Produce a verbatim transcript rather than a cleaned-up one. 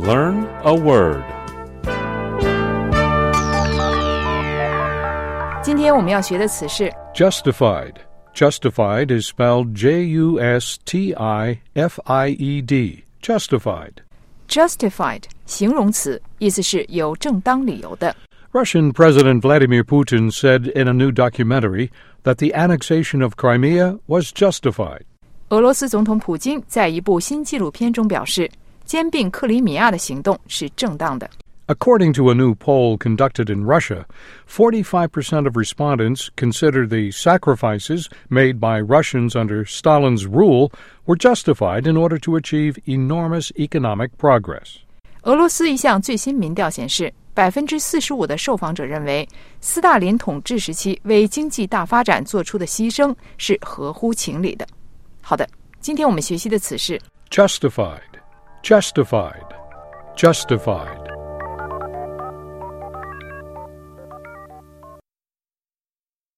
Learn a word. 今天我们要学的词是 Justified. Justified is spelled J U S T I F I E D. Justified. Justified 形容词，意思是有正当理由的。 Russian President Vladimir Putin said in a new documentary that the annexation of Crimea was justified. 俄罗斯总统普京在一部新纪录片中表示，兼并克里米亚的行动是正当的。 According to a new poll conducted in Russia, forty-five percent of respondents consider the sacrifices made by Russians under Stalin's rule were justified in order to achieve enormous economic progress. 俄罗斯一项最新民调显示，百分之四十五的受访者认为，斯大林统治时期为经济大发展做出的牺牲是合乎情理的。好的，今天我们学习的词是 Justified. Justified. Justified.